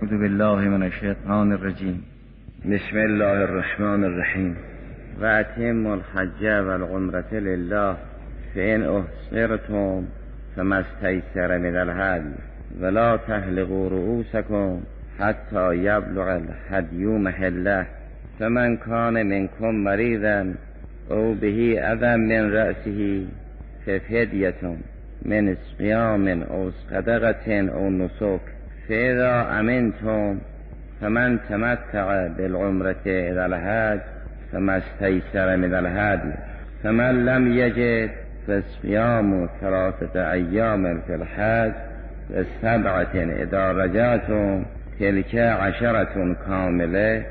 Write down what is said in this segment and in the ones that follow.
اعوذ بالله من الشیطان الرجیم. بسم الله الرحمن الرحیم. و اتم الحج والعمرة لله فإن احصرتم فما استيسر من الهدي ولا تحلقوا رؤوسكم حتى يبلغ الهدي محله فمن كان منكم مريضا او به اذى من رأسه ففدية من صيام او صدقة او نسك فإذا أمنتم فمن تمتع بالعمرة إلى الحج فما استيسر من الهدي فمن لم يجد فصيام 3 أيام في الحج و7 إذا رجعتم تلك 10 كاملة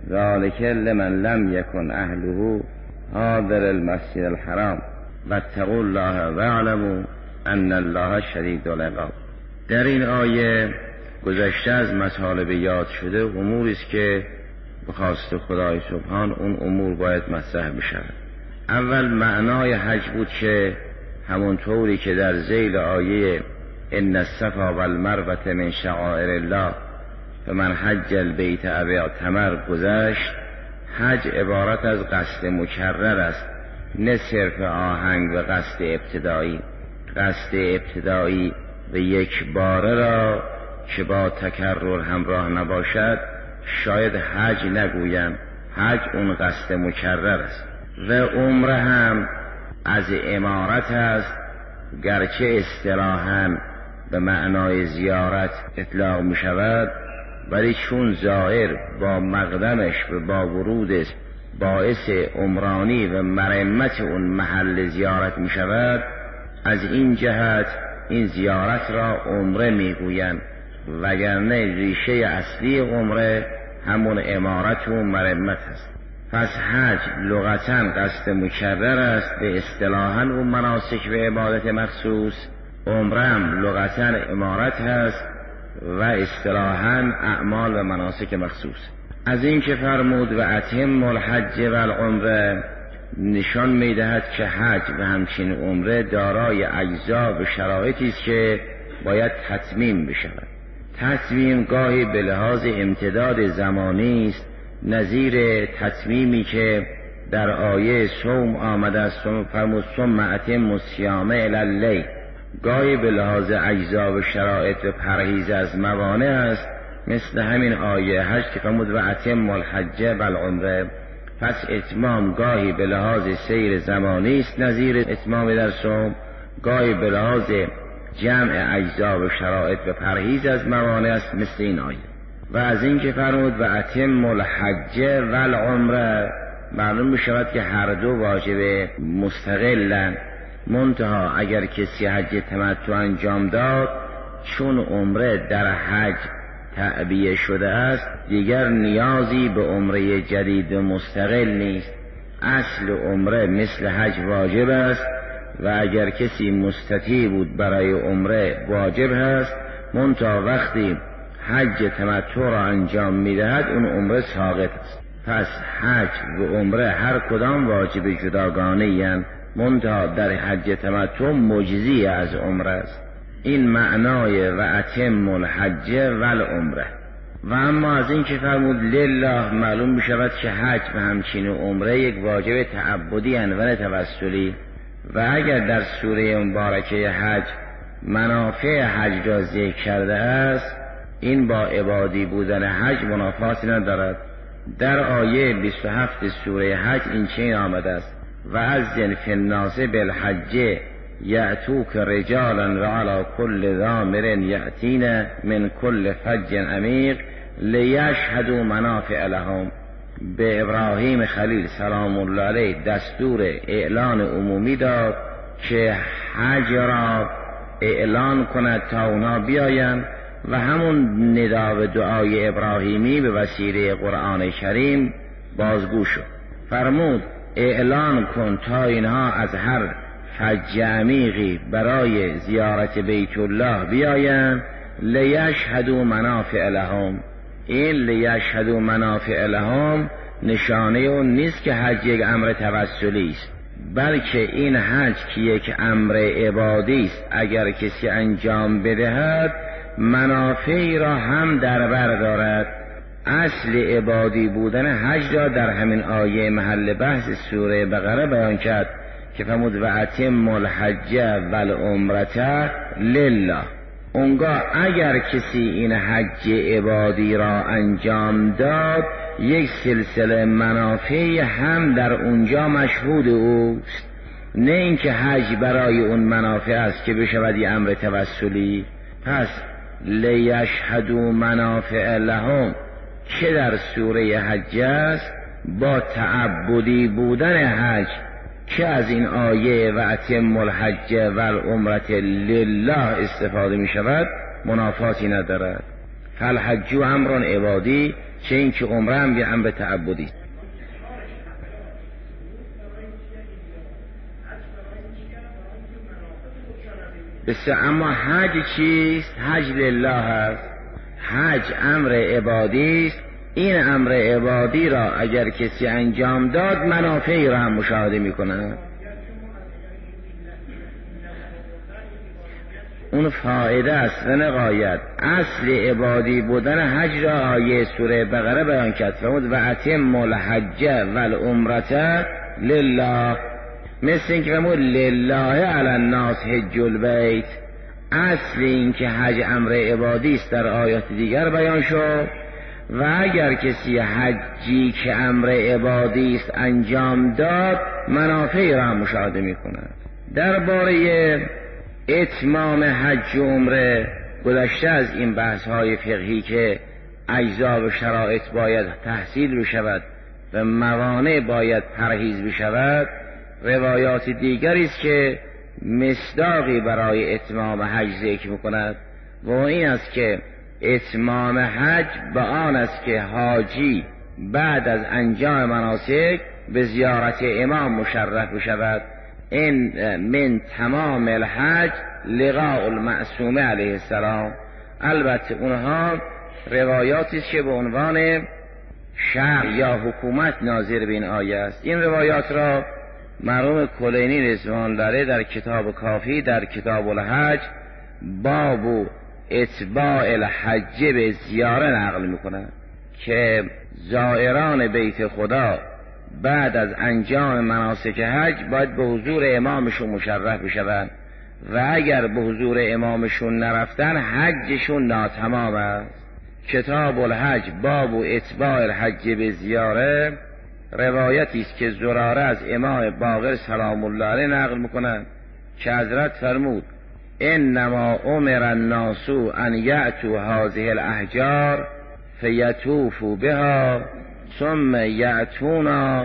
ذلك لمن لم يكن أهله حاضر المسجد الحرام واتقوا الله واعلموا أن الله شدید العقاب. در این آیه گذشته از مطالب یاد شده اموری است که به خواست خدای سبحان اون امور باید مطرح بشود. اول معنای حج بود که همونطوری که در ذیل آیه ان الصفا والمروة من شعائر الله فمن حج البیت او اعتمر گذشت، حج عبارت از قصد مکرر است، نه صرف آهنگ و قصد ابتدایی. قصد ابتدایی و یک باره را که با تکرر همراه نباشد شاید حج نگویم، حج اون قصد مکرر است. و عمره هم از امارت است، گرچه اصطلاحاً به معنای زیارت اطلاق می شود، ولی چون زائر با مقدمش و با ورودش باعث عمرانی و مرمت اون محل زیارت می شود، از این جهت این زیارت را عمره می گویند، وگرنه ریشه اصلی عمره همون امارت و مرمت است. پس حج لغتاً قصد مکرر است به اصطلاحاً و مناسک و عبادت مخصوص، عمره هم لغتاً امارت هست و اصطلاحاً اعمال و مناسک مخصوص. از این که فرمود و اتم الحج والعمره نشان میدهد که حج و همچنین عمره دارای اجزا و شرایطی است که باید تتمیم بشود. تتمیم گاهی به لحاظ امتداد زمانی است، نظیر تتمیمی که در آیه صوم آمده است، فرمود ثم اتموا الصیام الی اللیل. گاهی به لحاظ اجزا و شرایط و پرهیز از موانع است، مثل همین آیه حج که فرمود و اتموا الحج والعمره. پس اتمام گاهی به لحاظ سیر زمانی است، نظیر اتمام در صوم، گاهی به لحاظ جمع اجزا و شرایط و پرهیز از موانع است، مثل این آیه. و از این که فرمود و اتموا الحج والعمره معلوم می شود که هر دو واجب مستقلن، منتها اگر کسی حج تمتع انجام داد، چون عمره در حج تعبیه شده است دیگر نیازی به عمره جدید مستقل نیست. اصل عمره مثل حج واجب است و اگر کسی مستطیع بود برای عمره واجب هست، منتها وقتی حج تمتع را انجام میدهد اون عمره ساقط است. پس حج و عمره هر کدام واجب جداگانه اند، منتها در حج تمتع مجزی از عمره است. این معنای و اتم الحج والعمره. و اما از این که فرمود لله معلوم می شود که حج و همچنین عمره یک واجب تعبدی اند و نه توسلی. و اگر در سوره مبارکه حج منافع حج را ذکر کرده است، این با عبادی بودن حج منافاتی ندارد. در آیه 27 سوره حج این چنین آمده است و اذن فی الناس بالحج یأتوک رجالا و علی کل ضامر یأتین من کل فج عمیق لیشهدوا منافع لهم. به ابراهیم خلیل سلام الله علیه دستور اعلان عمومی داد که حج را اعلان کند تا اونا بیایند و همون ندا و دعای ابراهیمی به وسیله قرآن کریم بازگو شد. فرمود اعلان کن تا اینها از هر حج عمیقی برای زیارت بیت الله بیایند لیشهدوا منافع لهم. این لیشهدوا منافع لهم نشانه اون نیست که حج یک امر توسلی است، بلکه این حج که یک امر عبادی است، اگر کسی انجام بدهد منافعی را هم در بر دارد. اصل عبادی بودن حج را در همین آیه محل بحث سوره بقره بیان کرد که فرمود و اتم الحج والعمرة لله. اونگاه اگر کسی این حج عبادی را انجام داد، یک سلسله منافعی هم در اونجا مشهود اوست. نه اینکه حج برای اون منافع است که بشود یه امر توسلی. پس لیشهدوا منافع لهم که در سوره حج است، با تعبدی بودن حج که از این آیه و اتم الحج والعمرة لله استفاده می شود منافاتی ندارد. فالحج امر عبادی، چه این که عمره هم یه امر تعبدی. اما حج چیست؟ حج لله است. حج امر عبادی است. این امر عبادی را اگر کسی انجام داد منافعی را هم مشاهده می کند. اون فایده است و نغایت. اصل عبادی بودن حج را آیه سوره بقره بیان کرد فرمود و اتم الحج والعمرة لله. مثل این که فرمود لله علی الناس حج البیت. اصل این که حج امر عبادی است در آیات دیگر بیان شد و اگر کسی حجی که امر عبادی است انجام داد منافعی را مشاهده می کند. درباره اتمام حج و عمره گذشته از این بحث های فقهی که اجزا و شرایط باید تحصیل بشود و موانع باید پرهیز بشود، روایات دیگری است که مصداقی برای اتمام حج ذکر میکند و این است که اتمام حج به آن است که حاجی بعد از انجام مناسک به زیارت امام مشرف بشود. این من تمام الحج لقاء المعصوم علیه السلام. البته اونها روایاتی است که به عنوان شرع یا حکومت ناظر به این آیه است. این روایات را مرحوم کلینی رضوان الله در کتاب کافی در کتاب الحج باب اتباع الحج به زیاره نقل میکنند که زائران بیت خدا بعد از انجام مناسک حج باید به حضور امامشون مشرف بشوند و اگر به حضور امامشون نرفتن حجشون ناتمام است. کتاب الحج باب اتباع الحج به زیاره روایتی است که زراره از امام باقر سلام الله علیه نقل میکنند که حضرت فرمود انما امر الناس ان یأتوا هذه الاحجار فیطوفوا بها ثم یأتونا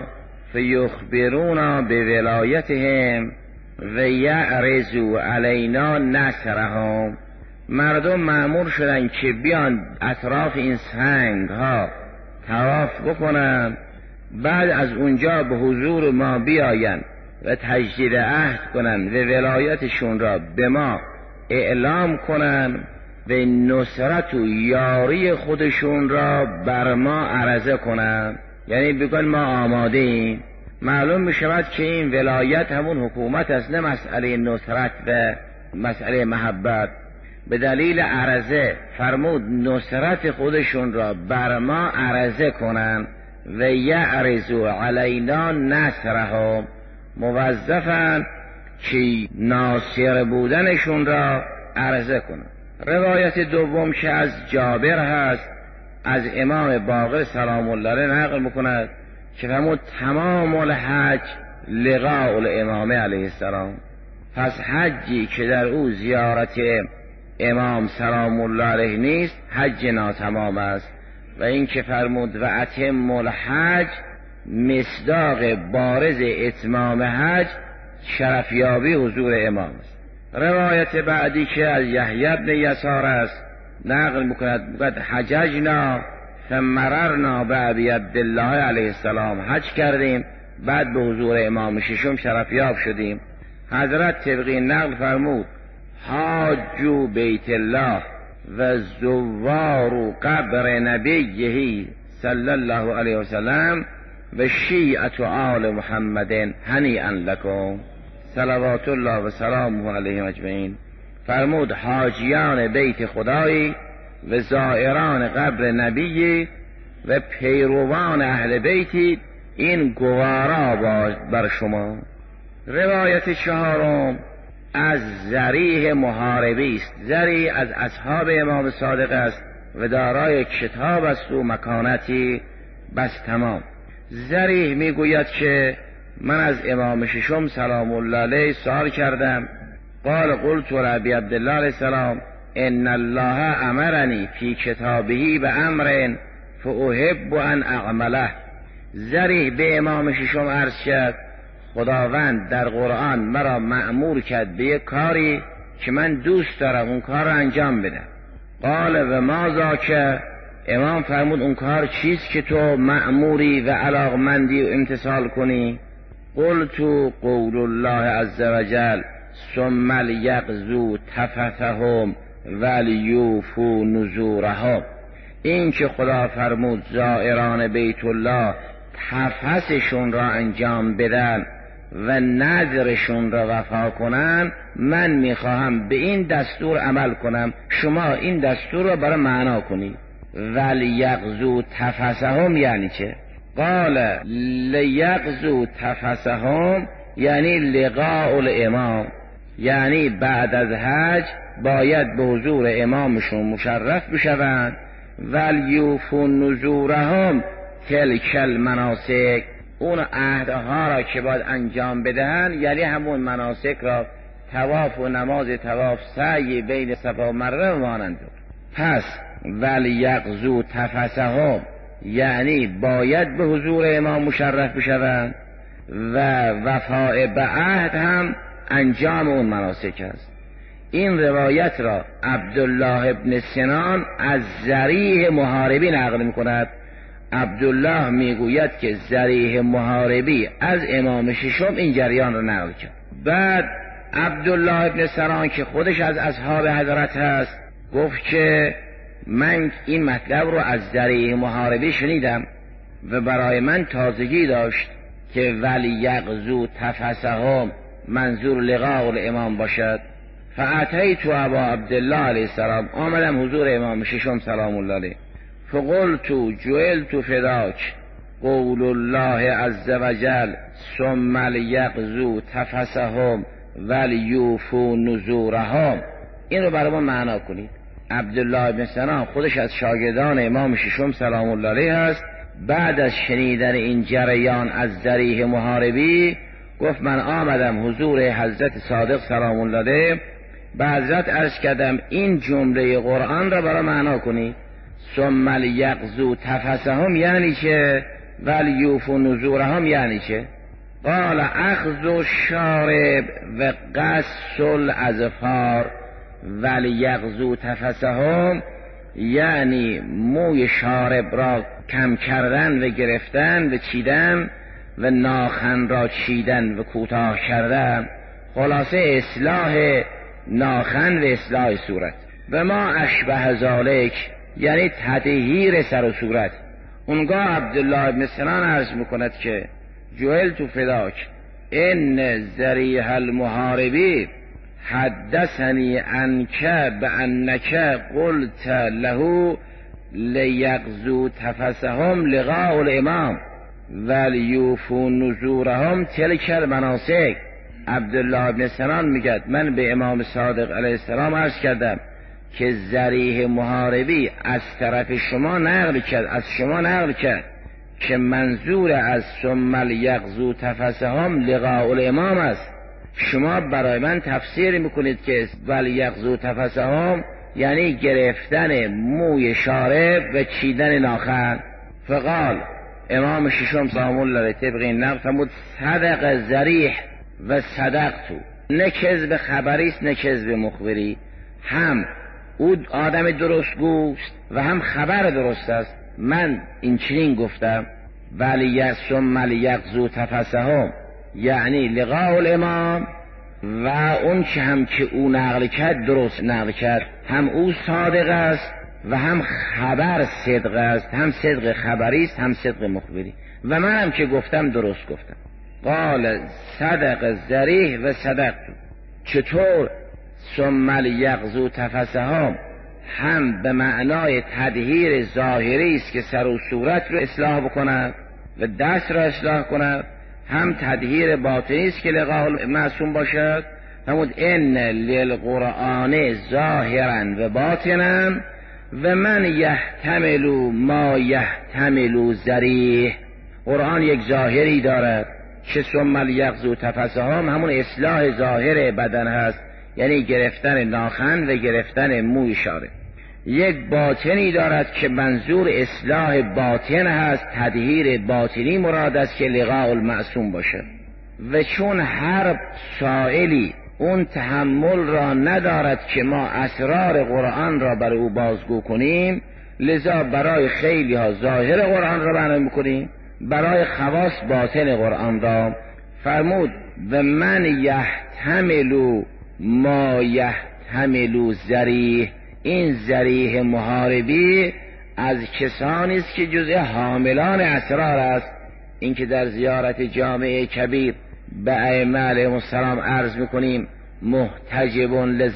فیخبرونا بولایتهم و یعرضوا علینا نصرهم. مردم مأمور شدن که بیان اطراف این سنگ ها طواف بکنن، بعد از اونجا به حضور ما بیاین و تجدید عهد کنن و ولایتشون را به ما اعلام کنن و نصرت و یاری خودشون را بر ما عرضه کنن، یعنی بگن ما آماده ایم. معلوم می شود که این ولایت همون حکومت است، نه مسئله نصرت و مسئله محبت. به دلیل عرضه فرمود نصرت خودشون را بر ما عرضه کنن و یعرضوا علینا نصرهم، موظفن که ناصر بودنشون را عرضه کنن. روایت دوم که از جابر هست از امام باقر سلام الله علیه نقل میکند که فرمود تمام الحج لقاء الامام علیه السلام. پس حجی که در او زیارت امام سلام الله علیه نیست حج ناتمام است. و این که فرمود و اتم الحج مصداق بارز اتمام حج شرفیابی حضور امام است. روایت بعدی که از یحیی بن یسار است نقل میکند حججنا فمررنا بابی عبدالله علیه السلام، حج کردیم بعد به حضور امام ششم شرفیاب شدیم. حضرت طبقی نقل فرمود حاجو بیت الله و زوار قبر نبیه صلی الله علیه وسلم و شیعت آل محمد هنیئا لکم صلوات الله و سلامه علیهم اجمعین. فرمود حاجیان بیت خدایی و زائران قبر نبی و پیروان اهل بیتی این گوارا بر شما. روایت چهارم از ذریح محاربی است. ذریح از اصحاب امام صادق است و دارای کتاب است و مکانتی بس تمام. ذریح میگوید که من از امام ششم سلام الله علیه سوال کردم، قال قلت لابی عبدالله علیه السلام ان الله امرنی فی کتابه بامر فاحب ان اعمله. ذریح به امام ششم عرض کرد خداوند در قرآن مرا مأمور کرد به یک کاری که من دوست دارم اون کار را انجام بدم. قال و ما ذاک، امام فرمود اون کار چیست که تو مأموری و علاقمندی و امتثال کنی؟ قلت قول الله عز وجل ثم لیقضوا تفثهم ولیوفوا نذورهم. این که خدا فرمود زائران بیت الله تفثشون را انجام بدن و نذرشون را وفا کنن، من میخواهم به این دستور عمل کنم، شما این دستور را برای معنا کنید. ولیقضوا تفثهم یعنی چه؟ قال لیقضوا تفثهم یعنی لقاء الامام، یعنی بعد از حج باید به حضور امامشون مشرف بشوند. ولیوفوا نذورهم تلک المناسک، اون عهدها را که باید انجام بدهن یعنی همون مناسک را، طواف و نماز طواف، سعی بین صفا و مروه و مانند. پس ولیقضوا تفثهم یعنی باید به حضور امام مشرف بشوند و وفاء به عهد هم انجام اون مناسک است. این روایت را عبدالله ابن سنان از ذریح محاربی نقل می‌کند. عبدالله میگوید که ذریح محاربی از امام ششم این جریان را نقل کرد. بعد عبدالله ابن سنان که خودش از اصحاب حضرت هست گفت که من این مطلب رو از ذریح محاربی شنیدم و برای من تازگی داشت که ولیقضوا تفثهم منظور لقاء الامام باشد. فاتیت ابا عبدالله علیه السلام، آمدم حضور امام ششم سلام الله علیه، فقلت جعلت فداک قول الله عز وجل ثم لیقضوا تفثهم ولیوفوا نذورهم. این رو برای ما معنا کنید. عبدالله بن سنان خودش از شاگردان امام ششم سلام الله علیه است. بعد از شنیدن این جریان از ذریح محاربی گفت من آمدم حضور حضرت صادق سلام الله علیه، به حضرت عرض کردم این جمله قرآن را برای معنا کنید. ثم لیقضوا تفثهم یعنی چه؟ ولیوفوا نذورهم یعنی چه؟ قال اخذ الشارب و قص الاظفار ولیقضوا تفثهم یعنی موی شارب را کم کردن و گرفتن و چیدن و ناخن را چیدن و کوتاه کردن، خلاصه اصلاح ناخن و اصلاح صورت. و ما اشبه ذالک یعنی تطهیر سر و صورت. اونگاه عبدالله بن سنان عرض میکند که جعلت فداک ان ذریح المحاربی حدثنی عنک بانک قلت له لیقضوا تفثهم لقاء الامام ولیوفوا نذورهم تلک المناسک. عبدالله بن سنان میگه من به امام صادق علیه السلام عرض کردم که ذریح محاربی از طرف شما نقل کرد، از شما نقل کرد که منظور از ثم لیقضوا تفثهم لقاء الامام است. شما برای من تفسیر میکنید که ولیقضوا تفثهم یعنی گرفتن موی شارب و چیدن ناخن. فقال امام ششم سلام الله علیه طبق این نقل فرمود صدق ذریح و صدقتو. نه کذب خبری است نه کذب مخبری، هم او آدم درست گوست و هم خبر درست است. من این چنین گفتم ثم لیقضوا تفثهم یعنی لقاء الامام و اون چه هم که او نقل کرد درست نقل کرد، هم او صادق است و هم خبر صدق است، هم صدق خبری است هم صدق مخبری، و من هم که گفتم درست گفتم. قال صدق ذریح و صدقت. چطور ثم لیغزو تفسهم هم به معنای تدهیر ظاهری است که سر و صورت رو اصلاح بکند و دست را اصلاح کند، هم تدهیر باطنی است که لقاء المعصوم باشد. همون ان للقرآن ظاهرا و باطنا و من یحتمل ما یحتمل ذریح. قرآن یک ظاهری دارد که ثم لیغزو تفسهم همون اصلاح ظاهر بدن هست، یعنی گرفتن ناخن و گرفتن مو اشاره. یک باطنی دارد که منظور اصلاح باطن هست، تدهیر باطنی مراد است که لقاء المعصوم باشه. و چون هر سائلی اون تحمل را ندارد که ما اسرار قرآن را برای او بازگو کنیم، لذا برای خیلی ها ظاهر قرآن را بیان میکنیم، برای خواص باطن قرآن را. فرمود و من یحتمل ما یحتمل ذریح. این ذریح محاربی از کسانی است که جزء حاملان اسرار است. این که در زیارت جامع کبیر به ائمه علیهم السلام عرض میکنیم محتجب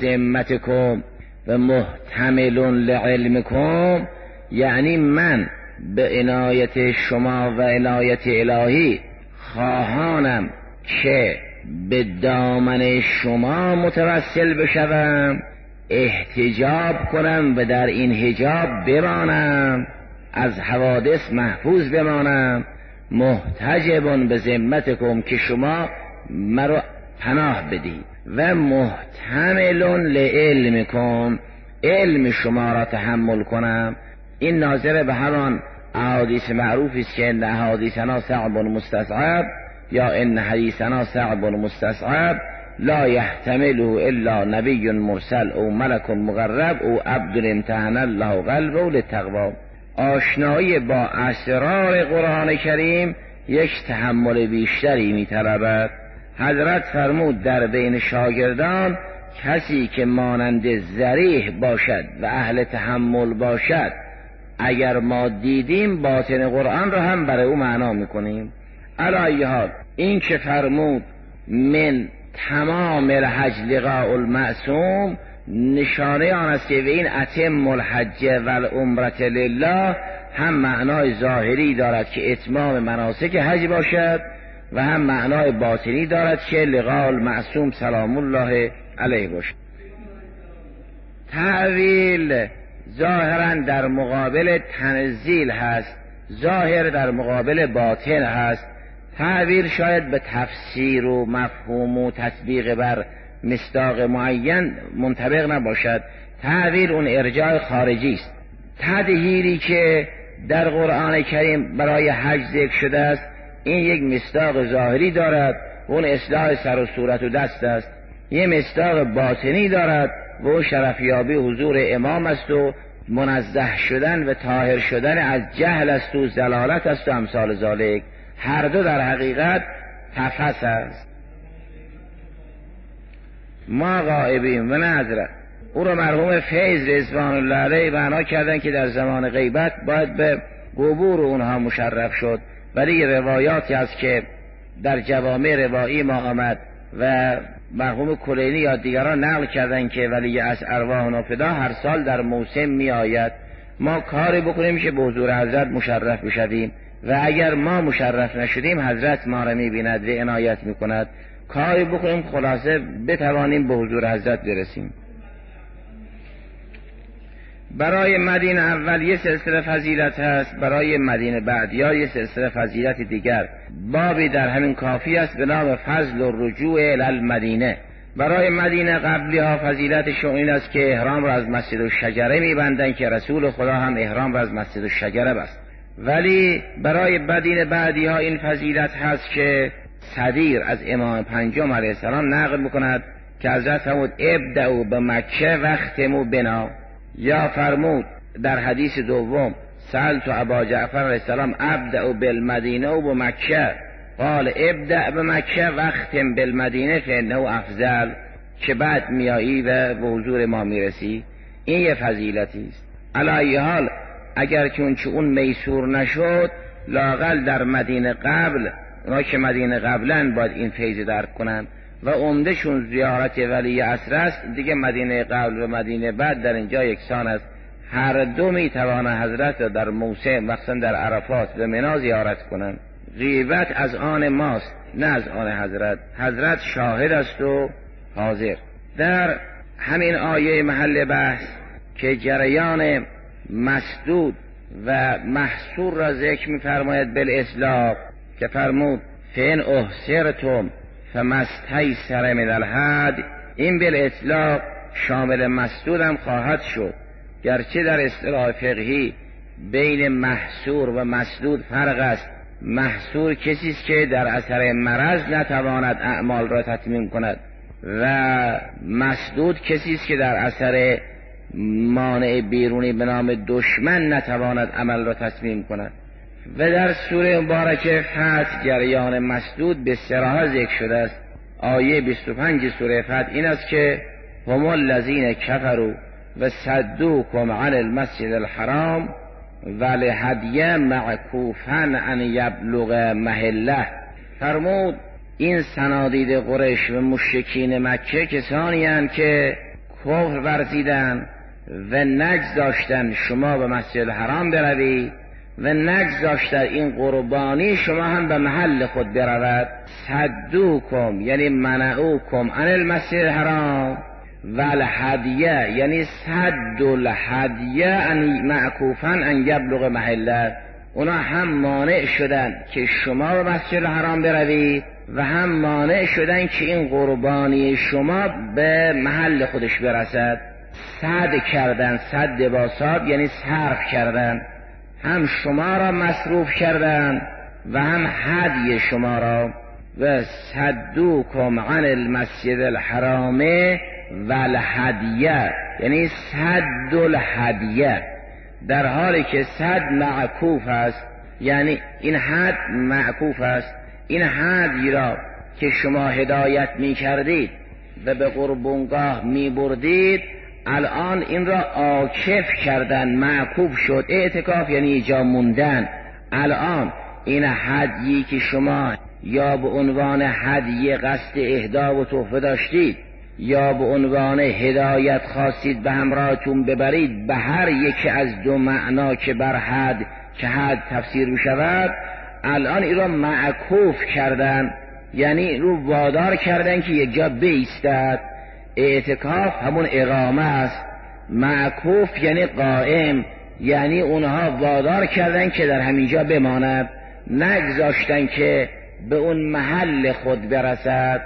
لذمتکم و محتمل لعلمکم، یعنی من به عنایت شما و عنایت الهی خواهانم که به دامن شما متوسل بشوم، احتجاب کنم و در این حجاب بمانم، از حوادث محفوظ بمانم. محتجب به ذمتکم که شما مرا پناه بدید و محتمل لعلمکم، علم شما را تحمل کنم. این ناظر به همان احادیث معروفی است که ان احادیثنا صعب مستصعب یا ان حدیثنا صعب مستصعب لا یحتمله الا نبی مرسل او ملک مقرب او عبد امتحن الله قلبه للتقوا. آشنایی با اسرار قرآن کریم یک تحمل بیشتری می‌طلبد. حضرت فرمود در بین شاگردان کسی که مانند ذریح باشد و اهل تحمل باشد، اگر ما دیدیم باطن قرآن را هم برای او معنا میکنیم. علی حال این که فرمود من تمام الحج لقاء المعصوم، نشانه آن است که به این اتم الحج و العمرة لله هم معنای ظاهری دارد که اتمام مناسک حج باشد و هم معنای باطنی دارد که لقاء المعصوم سلام الله علیه باشد. تعویل ظاهرا در مقابل تنزیل هست، ظاهر در مقابل باطن هست. تعبیر شاید به تفسیر و مفهوم و تطبیق بر مصداق معین منطبق نباشد. تعبیر اون ارجاع خارجی است. تدهیری که در قرآن کریم برای حج ذکر شده است، این یک مصداق ظاهری دارد، اون اصلاح سر و صورت و دست است. یه مصداق باطنی دارد و اون شرفیابی حضور امام است و منزه شدن و طاهر شدن از جهل است و ضلالت است و امثال ذالک. هر دو در حقیقت تفس است. ما غائبیم و نه حضرت. او را مرحوم فیض رضوان الله علیه معنا کردن که در زمان غیبت باید به قبور اونها مشرف شد، ولی روایاتی است که در جوامع روایی ما آمد و مرحوم کلینی یا دیگران نقل کردن که ولی از ارواحنا فدا هر سال در موسم می آید. ما کاری بکنیم که به حضور حضرت مشرف بشویم و اگر ما مشرف نشدیم حضرت ما را می بیند و عنایت می کند. کاری بکنیم خلاصه بتوانیم به حضور حضرت برسیم. برای مدینه اول یه سلسله فضیلت هست، برای مدینه بعد یا یه سلسله فضیلت دیگر. بابی در همین کافی است به نام فضل الرجوع الی المدینه. برای مدینه قبلی ها فضیلتشون این است که احرام را از مسجد الشجره میبندن که رسول خدا هم احرام را از مسجد الشجره بست. ولی برای مدینه بعدی ها این فضیلت هست که صدیر از امام پنجم علیه السلام نقل میکند که حضرت فرمود ابدأوا بمکه واختموا بنا، یا فرمود در حدیث دوم سألت ابا جعفر علیه السلام ابدأ بالمدینه و بمکه قال ابدأ بمکه واختم بالمدینه فانه افضل، که بعد میایی و به حضور ما میرسی. این یه فضیلتی است. علی ای حال اگر چون اون میسور نشد، لااقل در مدینه قبل، اونا که مدینه قبلن باید این فیض درک کنن، و عمدهشون زیارت ولی عصر است، دیگه مدینه قبل و مدینه بعد در اینجا یکسان است. هر دو می توانند حضرت را در موسم مخصوصا در عرفات و منی زیارت کنند. غیبت از آن ماست نه از آن حضرت. حضرت شاهد است و حاضر. در همین آیه محل بحث که جریان مسدود و محصور را ذکر می فرماید بالاطلاق، که فرمود فین احصرتم فمستیسر من الهدی، این بالاطلاق شامل مسدود هم خواهد شد. گرچه در اصطلاح فقهی بین محصور و مسدود فرق است. محصور کسی است که در اثر مرض نتواند اعمال را تتمیم کند و مسدود کسی است که در اثر مانع بیرونی به نام دشمن نتواند عمل را تتمیم کند. و در سوره مبارکه فتح جریان مسدود به صراحت ذکر شده است. آیه 25 سوره فتح این است که هم الذین کفروا و صدوکم عن المسجد الحرام ولهدی معکوفا ان یبلغ محله. فرمود این صنادید قریش و مشرکین مکه کسانی اند که کفر ورزیدن و نگذاشتن شما به مسجد الحرام بروید و نگذاشتن این قربانی شما هم به محل خود برود. صدوکم یعنی منعوکم عن المسجد الحرام و الهدیه یعنی صد الهدیه ان معکوفا ان یبلغ محله. اونا هم مانع شدن که شما به مسجد الحرام بروید و هم مانع شدن که این قربانی شما به محل خودش برسد. صد کردن، صد با صاد یعنی صرف کردن، هم شما را مصروف کردن و هم هدی شما را. و صدوکم عن المسجد الحرام و الهدیه یعنی صد الهدیه، در حالی که صد معکوف است، یعنی این حد معکوف است. این حدی را که شما هدایت می کردید و به قربانگاه می بردید الان این را عاکف کردن، معکوف شد. اعتکاف یعنی جا موندن. الان این هدیی که شما یا به عنوان هدیه قصد اهدا و تحفه داشتید یا به عنوان هدایت خواستید به همراهتون ببرید، به هر یکی از دو معنا که بر حد که حد تفسیر بشود، الان این را معکوف کردن، یعنی رو وادار کردن که یک جا بایستد. اعتکاف همون اقامه است، معکوف یعنی قائم، یعنی اونها وادار کردن که در همینجا بماند، نگذاشتن که به اون محل خود برسد.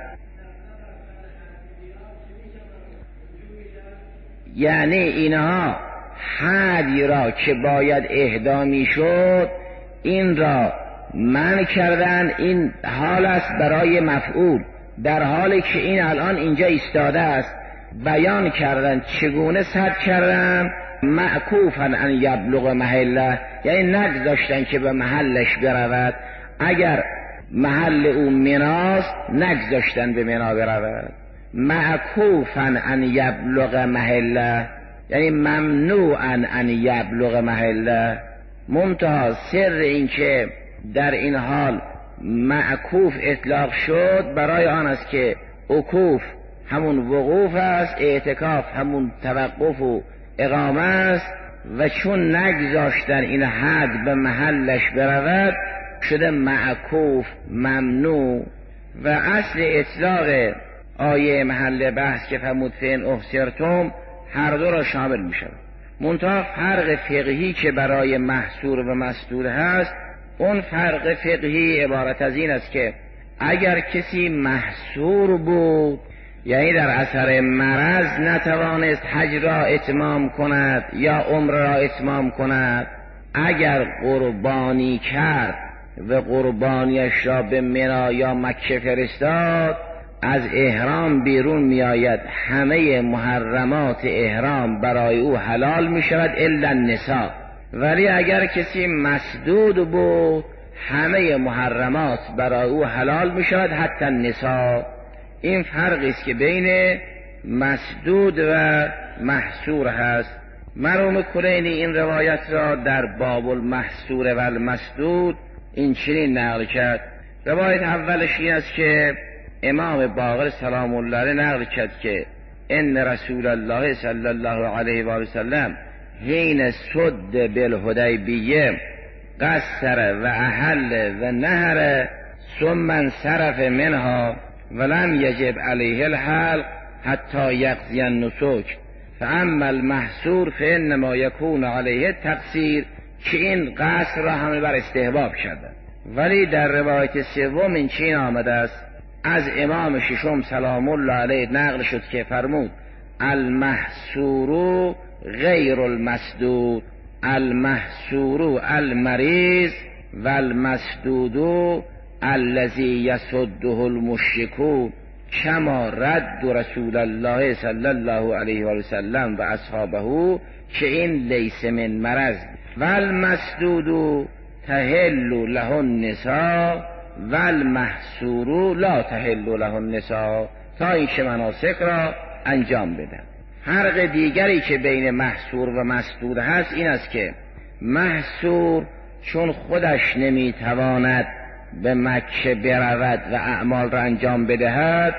یعنی اینها حدی را که باید اهدا می شد این را منع کردن. این حال است برای مفعول، در حالی که این الان اینجا ایستاده است. بیان کردن چگونه صد کردن، معکوفا ان یبلغ محله، یعنی نگذاشتن که به محلش برود. اگر محل او مناست نگذاشتن به منا برود. معکوفا ان یبلغ محله یعنی ممنوعا ان یبلغ محله. منتها سر این که در این حال معکوف اطلاق شد برای آن است که عکوف همون وقوف است، اعتکاف همون توقف و اقامه است، و چون نگذاشتن این حد به محلش برود شده معکوف، ممنوع. و اصل اطلاق آیه محل بحث که فرمود فین احصرتم هر دو را شامل می شود. منتها فرق فقهی که برای محصور و مسدود هست، اون فرق فقهی عبارت از این است که اگر کسی محصور بود، یعنی در اثر مرض نتوانست حج را اتمام کند یا عمره را اتمام کند، اگر قربانی کرد و قربانیش را به منی یا مکه فرستاد، از احرام بیرون می آید، همه محرمات احرام برای او حلال می شود الا النساء. ولی اگر کسی مسدود بود همه محرمات برای او حلال می شود حتی النساء. این فرقی است که بین مسدود و محصور هست. مرحوم کلینی این روایت را در باب المحصور و المسدود این چنین نقل کرد. روایت اولش این است که امام باقر سلام الله علیه نقل کرد که ان رسول الله صلی الله علیه و آله وسلم حین صد بالحدیبیه قصر و احل و نهر ثم انصرف منها ولم یجب علیه الحلق حتی یقضی النسک فاما المحصور فانما یکون علیه التقصیر، که این قصر را همه بر استحباب کرده. ولی در روایت سوم این چین آمده است از امام ششم سلام الله علیه نقل شد که فرمود المحصور غیر المسدود، المحصور المریض و المسدود الذی یسده المشرکون کما رد رسول الله صلی الله علیه و سلم و اصحابه، که این لیس من مرض و المسدود تحل له النساء و المحصور لا تحل له النساء، تا این که مناسک را انجام بده. فرق دیگری که بین محصور و مسدود هست این است که محصور چون خودش نمیتواند به مکه برود و اعمال را انجام بدهد،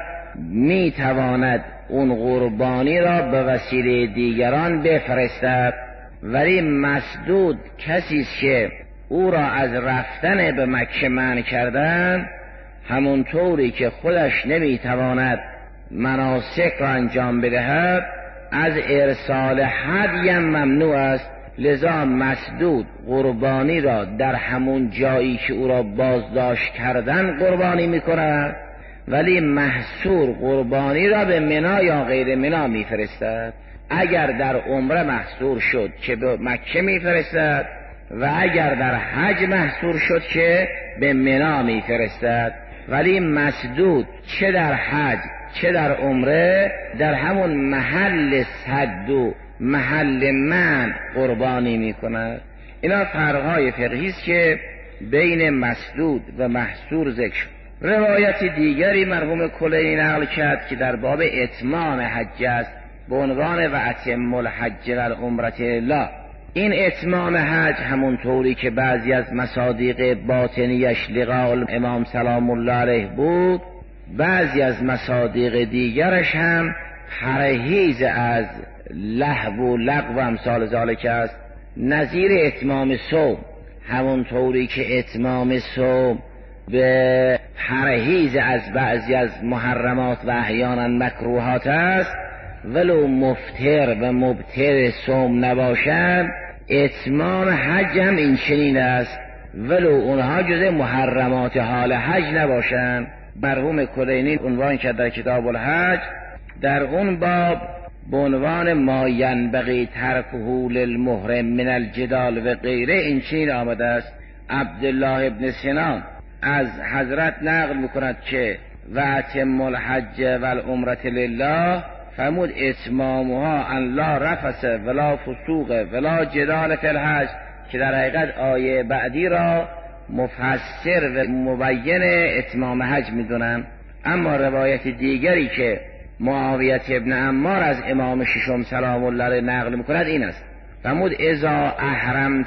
میتواند اون قربانی را به وسیله دیگران بفرستد. ولی مسدود کسی است که او را از رفتن به مکه منع کردن، همونطوری که خودش نمیتواند مناسک را انجام بدهد، از ارسال هدی ممنوع است. لذا مسدود قربانی را در همون جایی که او را بازداشت کردن قربانی میکند، ولی محصور قربانی را به منا یا غیر منا میفرستد. اگر در عمره محصور شد که به مکه میفرستد و اگر در حج محصور شد که به منا میفرستد. ولی مسدود چه در حج چه در عمره در همون محل صد و محل من قربانی میکند. اینا فرقهای فقهی است که بین مسدود و محصور ذکر شد. روایت دیگری مرحوم کلینی نقل کرد که در باب اتمام حج است به عنوان و اتم الحج و العمرة لله. این اتمام حج همونطوری که بعضی از مصادیق باطنیش لقاء امام سلام الله علیه بود، بعضی از مصادیق دیگرش هم پرهیز از لهو و لغو و امثال ذالک است. نظیر اتمام صوم، همونطوری که اتمام صوم به پرهیز از بعضی از محرمات و احیانا مکروهات است، ولو مفطر و مبتر صوم نباشند، اتمام حج هم این چنین است، ولو اونها جز محرمات حال حج نباشند. مرحوم کلینی عنوان کرد در کتاب الحج در اون باب به عنوان ما ینبغی ترکه للمحرم من الجدال و غیره این چنین آمده است. عبدالله ابن سنان از حضرت نقل میکند که و اتم الحج و العمرة لله، فرمود اتمامها ان لا رفث ولا فسوق ولا جدال فی الحج، که در حقیقت آیه بعدی را مفسر و مبین اتمام حج میدونن. اما روایت دیگری که معاویه ابن عمار از امام ششم سلام الله علیه نقل میکند این است، فرمود اذا احرمت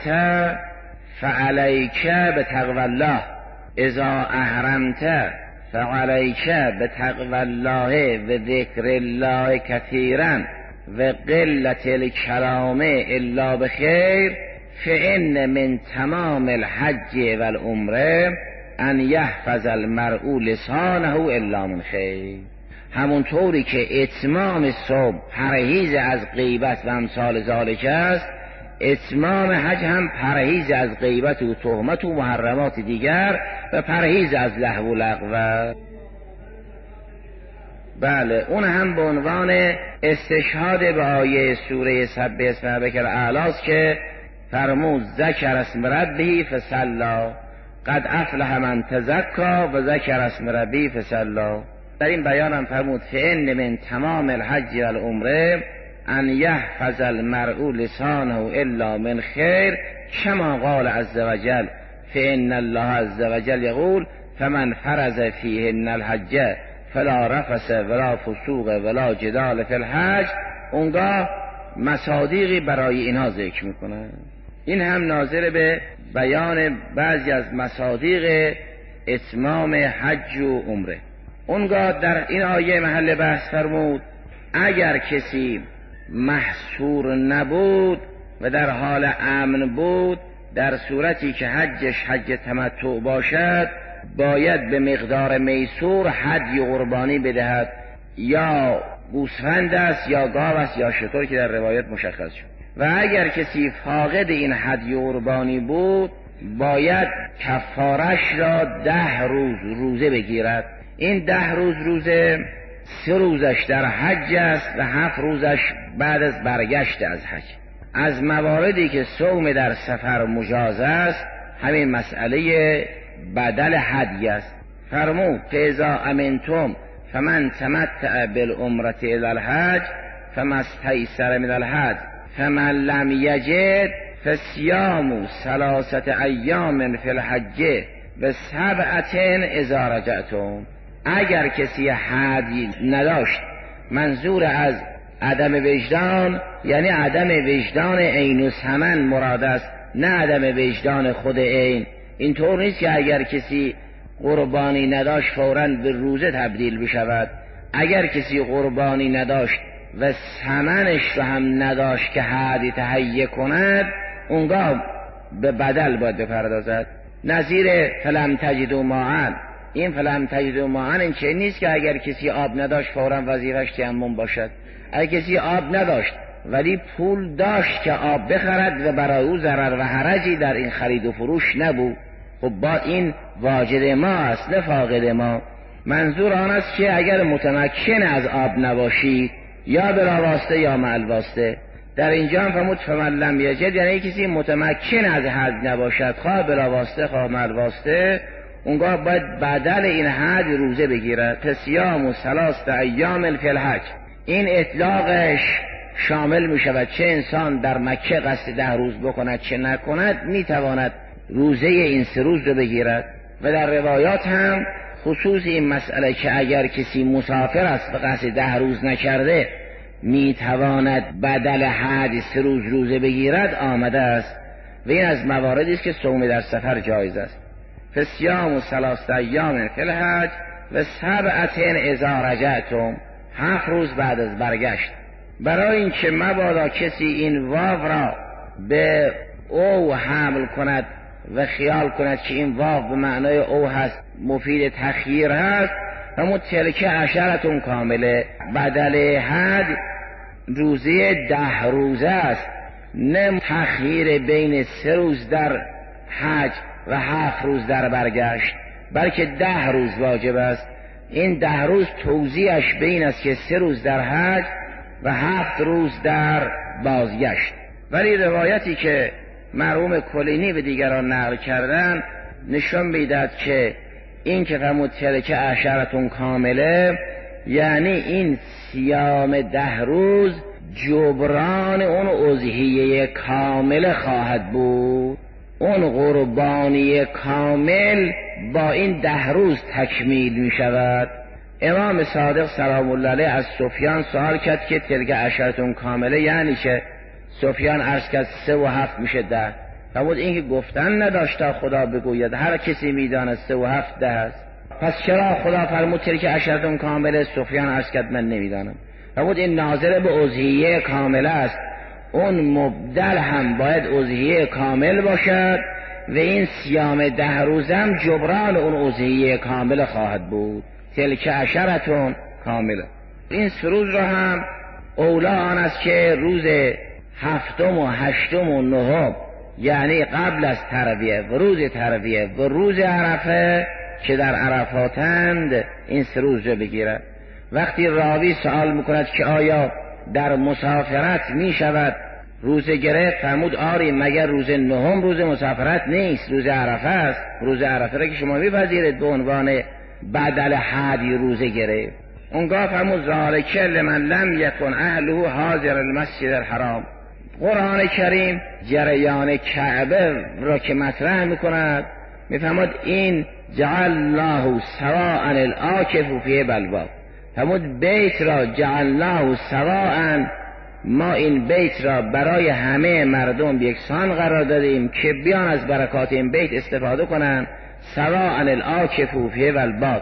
فعلیک بتقوی الله، اذا احرمت فعلیک بتقوی الله و ذکر الله کثیرا و قلت الکلام الا بخیر، فإن من تمام الحج والعمره ان یحفظ المرء لسانه الا من خیر. همونطوری که اتمام صوم پرهیز از غیبت و امثال ذالک است، اتمام حج هم پرهیز از غیبت و تهمت و محرمات دیگر و پرهیز از لهو و لغو. بله، اون هم به عنوان استشهاد به آیه سوره سبح اسم ربک الاعلی است که فرمود ذکر اسم ربه فصلی قد افلح من تزکی و ذکر اسم ربه فصلی. در این بیان هم فرمود فإن من تمام الحج والعمره ان یحفظ المرء لسانه الا من خیر، کما قال عز وجل فإن الله عز وجل یقول فمن فرض فیهن الحج فلا رفث ولا فسوق ولا جدال فی الحج. اونگاه مصادیقی برای اینها ذکر میکنه. این هم ناظر به بیان بعضی از مصادیق اتمام حج و عمره. اونگاه در این آیه محل بحث فرمود اگر کسی محصور نبود و در حال امن بود، در صورتی که حجش حج تمتع باشد، باید به مقدار میسور هدی قربانی بدهد، یا گوسفند است یا گاو است یا شتر که در روایت مشخص شد. و اگر کسی فاقد این هدی قربانی بود، باید کفارش را 10 روز روزه بگیرد. این 10 روز روزه 3 روزش در حج است و 7 روزش بعد از برگشت از حج. از مواردی که صوم در سفر مجاز است همین مسئله بدل هدی است. فرمود فاذا امنتم فمن تمتع بالعمرة الى الحج فما استيسر من الهدی فمن لم یجد فصیام 3 ایام فی الحج و 7 اذا رجعتم. اگر کسی هدی نداشت، منظور از عدم وجدان یعنی عدم وجدان عین الثمن مراد است، نه عدم وجدان خود عین. اینطور نیست که اگر کسی قربانی نداشت فوراً به روزه تبدیل بشود. اگر کسی قربانی نداشت و ثمنش رو هم نداشت که هدی تهیه کند، اونگاه به بدل باید بپردازد. نظیر فلم تجدوا ماء، این فلم تجدوا ماء این چه نیست که اگر کسی آب نداشت فوراً وظیفش تیمم باشد. اگر کسی آب نداشت ولی پول داشت که آب بخرد و برای او ضرر و حرجی در این خرید و فروش نبود، خب با این واجد ما است نه فاقد ما. منظور آن است که اگر متمکن از آب نباشید، یا بلا واسطه یا مع الواسطه. در اینجا هم فرمود فمن لم یجد، یعنی کسی متمکن از حج نباشد، خواه بلا واسطه خواه مع الواسطه، اونگاه باید بدل این حج روزه بگیرد. فصیام 3 ایام فی الحج. این اطلاقش شامل می شود چه انسان در مکه قصد 10 روز بکند چه نکند، می تواند روزه این 3 روز رو بگیرد. و در روایات هم خصوص این مسئله که اگر کسی مسافر است و قصد 10 روز نکرده می تواند بدل حج 3 روز روزه بگیرد آمده است. و این از مواردی است که صوم در سفر جایز است. فصیام 3 ایام فی الحج و 7 اذا رجعتم، 7 روز بعد از برگشت. برای اینکه مبادا کسی این واو را به او حمل کند و خیال کند که این واو به معنای او هست، مفید تخییر هست، همون تلکه 10 کامله. بدل حد روزه 10 روزه است، نه تخییر بین 3 روز در حج و 7 روز در برگشت، بلکه 10 روز واجب است. این 10 روز توزیعش بین است که 3 روز در حج و 7 روز در بازگشت. ولی روایتی که مرحوم کلینی به دیگران نقل کردن نشان میدهد که این که فرمود تلک 10 کامله، یعنی این صیام 10 روز جبران اون اضحیه کامل خواهد بود. اون قربانی کامل با این 10 روز تکمیل می شود. امام صادق سلام الله علیه از سفیان سوال کرد که تلک 10 کامله یعنی که؟ سفیان عرض کرد 3 و 7 میشه 10. فرمود این که گفتن نداشت خدا بگوید، هر کسی میداند 3 و 7 10 است. پس چرا خدا فرمود تلک 10 کامله؟ سفیان عرض کرد من نمیدانم. فرمود این ناظر به اضحیه کامله است، اون مبدل هم باید اضحیه کامل باشد و این صیام 10 روزم جبران اون اضحیه کامل خواهد بود. تلک 10 کامله. این 3 روز را هم اولا آن است که روز 7 و 8 و 9 یعنی قبل از ترویه و روز ترویه و روز عرفه که در عرفاتند این 3 روز را بگیرد. وقتی راوی سوال میکند که آیا در مسافرت می شود روزه گرفت، فرمود آری مگر روز 9 روز مسافرت نیست، روز عرفه است. روز عرفه را که شما میپذیرید به عنوان بدل حدی روزه گرفت. اونگاه فرمود ذالک لمن لم یکن اهله حاضر المسجد الحرام. قرآن کریم جریان کعبه را که مطرح میکند میفهمد این جعل الله سواء العاکف فی بلوا. فرمود بیت را جعل الله سواء، ما این بیت را برای همه مردم یکسان قرار دادیم که بیان از برکات این بیت استفاده کنند. سواء العاکف فی بلوا،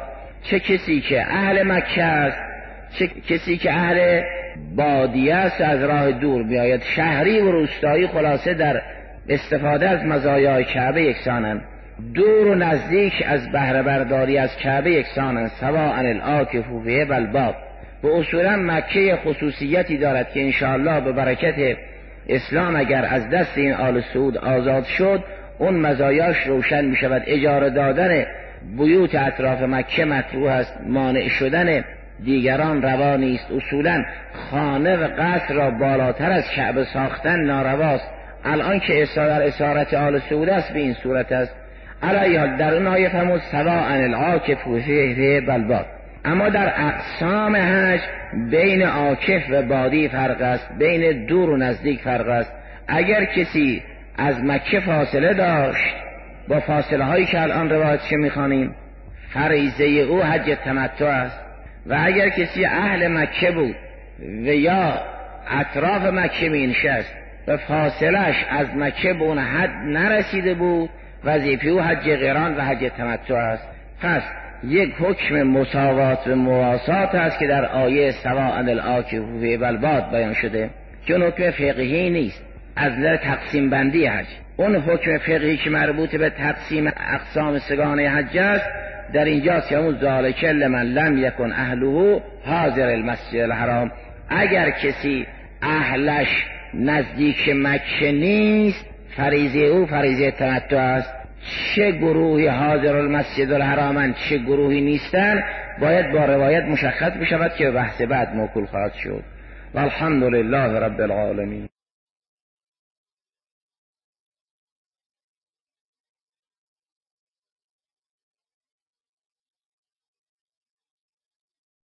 چه کسی که اهل مکه است، چه کسی که اهل بادیه است از راه دور بیاید. شهری و روستایی خلاصه در استفاده از مزایای کعبه یکسانند، دور و نزدیک از بهره برداری از کعبه یکسانند. سواء العاکف فیه والباد. و اصولا مکه خصوصیتی دارد که انشاءالله به برکت اسلام اگر از دست این آل سعود آزاد شد اون مزایاش روشن می شود. اجاره دادن بیوت اطراف مکه مکروه است، مانع شدن دیگران روا نیست. اصولا خانه و قصر را بالاتر از کعبه ساختن نارواست. الان که در اسارت آل سعود است به این صورت است. علی حال در اون آیه فرمود سواء العاکف فیه والباد. اما در اقسام حج بین عاکف و بادی فرق است، بین دور و نزدیک فرق است. اگر کسی از مکه فاصله داشت با فاصله هایی که الان روایتش میخوانیم، فریضه او حج تمتع است. و اگر کسی اهل مکه بود و یا اطراف مکه مینشست و فاصلش از مکه به اون حد نرسیده بود، وظیفه او حج قران و حج تمتع است. پس یک حکم مساوات و مواسات است که در آیه سواء العاکف فیه والباد بیان شده، چون حکم فقهی نیست، از نظر تقسیم بندی حج. اون حکم فقهی که مربوط به تقسیم اقسام سگانه حج است در اینجاست که اون ذالک لمن لم یکن اهله حاضر المسجد الحرام. اگر کسی اهلش نزدیک مکه نیست، فریضه او فریضه تمتع است. چه گروهی حاضر المسجد الحرامن چه گروهی نیستن باید با روایت مشخص بشود که بحث بعد موکول خواهد شد. والحمد لله رب العالمین.